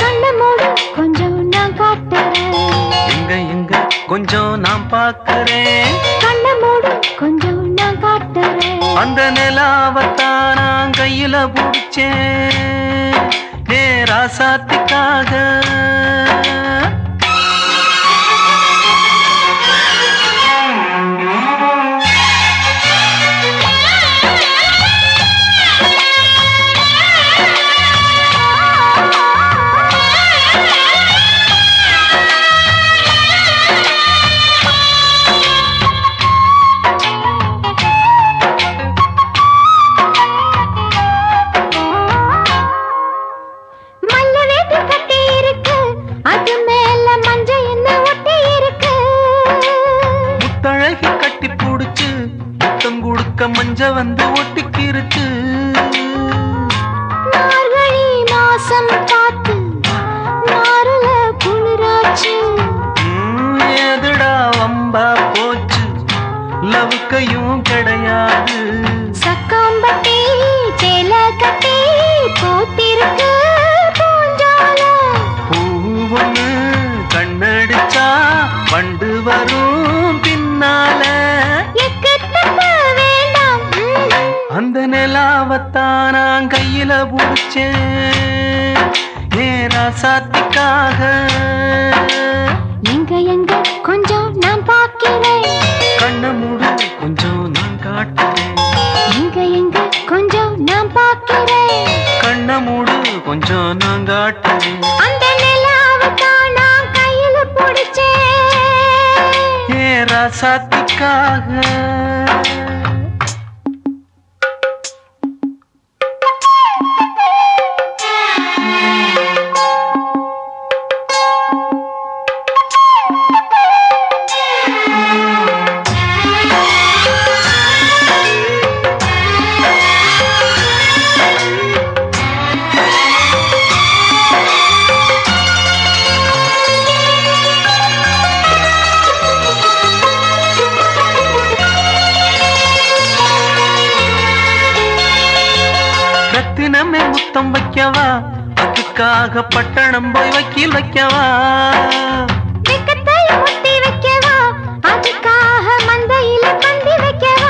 கண்ண மூடு கொஞ்சம் நான் காட்டுறேன். எங்க எங்க கொஞ்சம் நான் பார்க்கிறேன். கண்ண மூடு கொஞ்சம் நான் காட்டுறேன். அந்த நிலாவத்தான் நான் கையில புடிச்சேன் ராசாத்திக்காக. கட்டி புடிச்சு முத்தம் கொடுக்க மஞ்ச வந்து ஒட்டிக்கிருச்சு. மார்கழி மாசம் காத்து மாறுல குளிராச்சு. எதுடா வம்பா போச்சு லவுக்கையும் கிடையாது. சக்காம்பட்டி சேல கட்டி போத்திருக்கு பூஞ்சால. பூவொன்னு கண்ணடிச்சா வண்டு வரும் பின்னால. அந்த நிலாவத்தான் நான் கையில புடிச்சேன் ராசாத்திக்காக. எங்க எங்க கொஞ்சம் நான் பார்க்கிறேன். கண்ண மூடு கொஞ்சம் நான் காட்டுறேன். எங்க எங்க கொஞ்சம் நான் பார்க்கிறேன். கண்ண மூடு கொஞ்சம் நான் காட்டுறேன். அந்த நிலாவத்தான் நான் கையில புடிச்சேன் ராசாத்திக்காக. ரத்தினமே முத்தம் வைக்கவா அதுக்காக பட்டணம் போய் வக்கீல் வைக்கவா. முத்தி வைக்கவா அதுக்காக மந்தையில பந்தி வைக்கவா.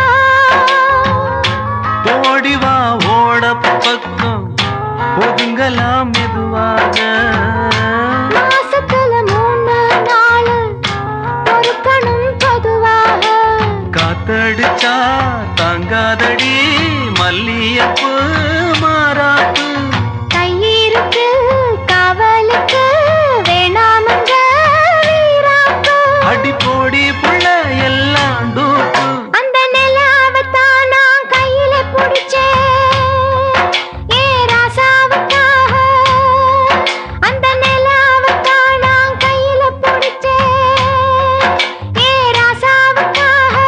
ஓடிவா ஓட பக்கம் ஒதுங்கலாம் மெதுவாக. மாசத்துல 3 நாள் பொறுக்கணும் பொதுவாக. காத்தடிச்சா தாங்காதடி மல்லியப்பு மாறாப்பு. கையிருக்கு காவலுக்கு வேணாமங்க வீராப்பு. அடி போடி புள்ள எல்லாம் டூப்பு. அந்த நிலாவத்தான் நான் கையில புடிச்சேன் ராசாவுக்காக. அந்த நிலாவத்தான் நான் கையில புடிச்சேன் ராசாவுக்காக.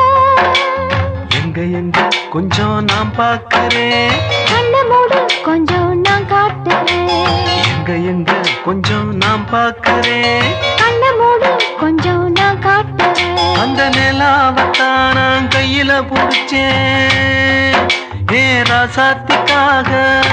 எங்க எங்க கொஞ்சம் நான் பார்க்கிறேன். கண்ண மூடு கொஞ்சம் நான் காட்டுறேன். எங்க எங்க கொஞ்சம் நான் பார்க்கிறேன். கண்ண மூடு கொஞ்சம் நான் காட்டுறேன். அந்த நிலாவத்தான் நான் கையில புடிச்சேன் ராசாத்திக்காக.